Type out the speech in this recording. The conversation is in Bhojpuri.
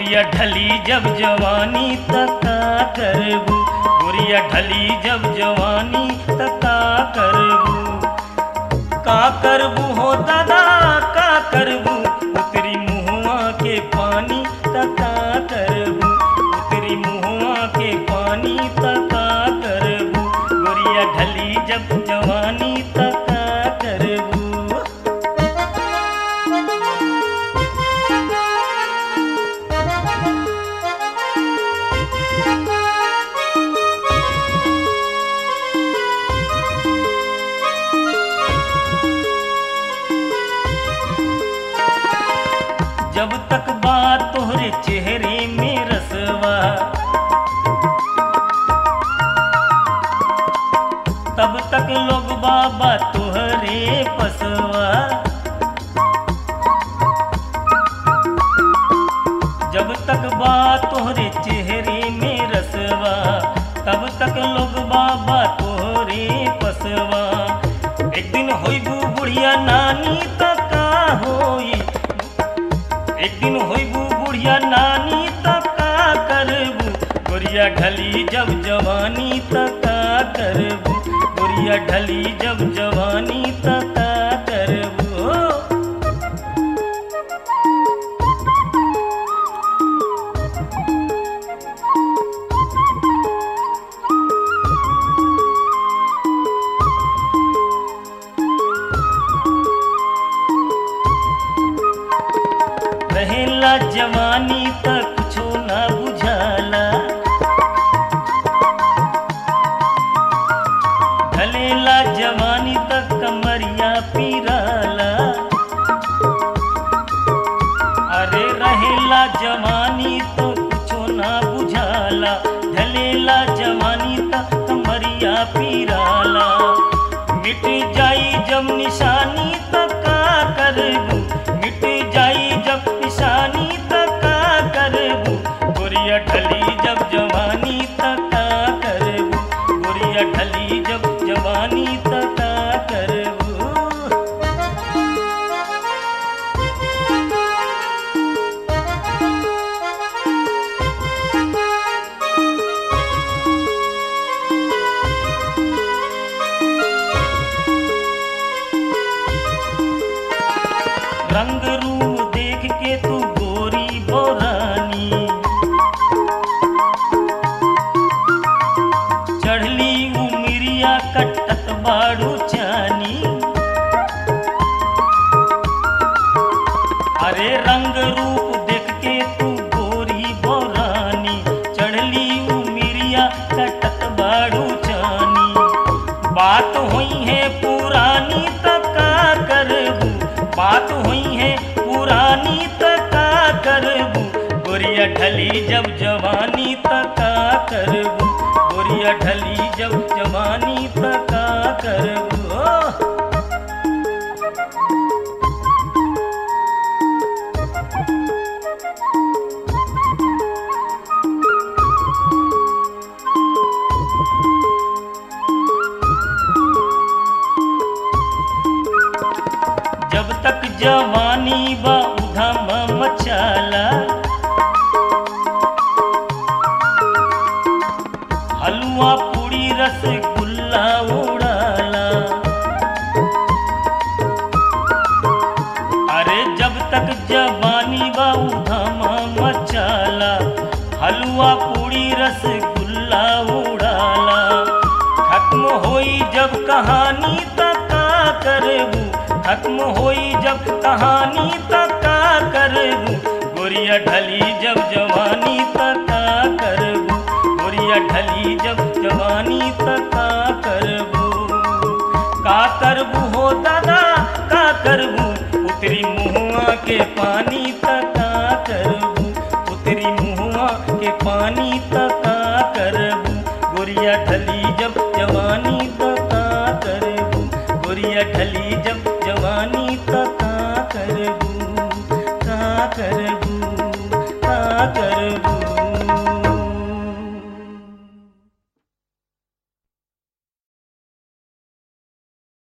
गोरिया ढली जब जवानी तका करबू, गोरिया ढली जब जवानी तका करबू हो दादा का करबू, उतरी मुहुआ के पानी तका करबू, उतरी मुहुआ के पानी तका करबू, गोरिया ढली जब जवानी तका करबू। जब तक बात तोहरे चेहरे में रसवा, तब तक लोग बाबा तोहरे पसवा। जब तक बात तोहरे चेहरे में रसवा, तब तक लोग बाबा तोहरे पसवा। एक दिन होइबू बुढ़िया नानी तका होई, एक दिन होइबू बुढ़िया नानी तका करबू, गोरिया ढली जब जवानी तका करबू, गोरिया ढली जब जवानी तका करबू। रहेला जवानी तक कुछो ना बुझाला, ढलेला जवानी तक कमरिया पीराला। अरे रहेला जवानी तो कुछो ना बुझाला, ढलेला जवानी तक कमरिया पीराला। मिट जाई जब निशानी तका करबू, मिट जाई जब निशानी तका करबू, गोरिया ढली जब जवानी तका करबू, गोरिया ढली जब जवानी तका करबू। रंग रूप देख के तू गोरी बोरानी, चढ़ली उमरिया कटत बाड़ू चानी। अरे रंग रूप देख के तू गोरी बोरानी, चढ़ली उमरिया कटत बाड़ू चानी। बात हुई है पुरानी तका करबू, बात हुई है पुरानी तका करबू, गोरिया ढली जब जवानी तका करबू, गोरिया ढली जब जवानी तका करबू। जब तक जवानी बा उधम मचाला, हलवा पूड़ी रसगुल्ला उड़ाला। अरे जब तक जवानी बा उधम मचाला, हलवा पूड़ी रसगुल्ला उड़ाला। खत्म होई जब कहानी तका करबू, खत्म होई जब कहानी तका करबू, गोरिया ढली जब जवानी तका करबू, गोरिया ढली जब जवानी तका करबू। का करबू हो दादा का करबू, उतरी मुहुआ के पानी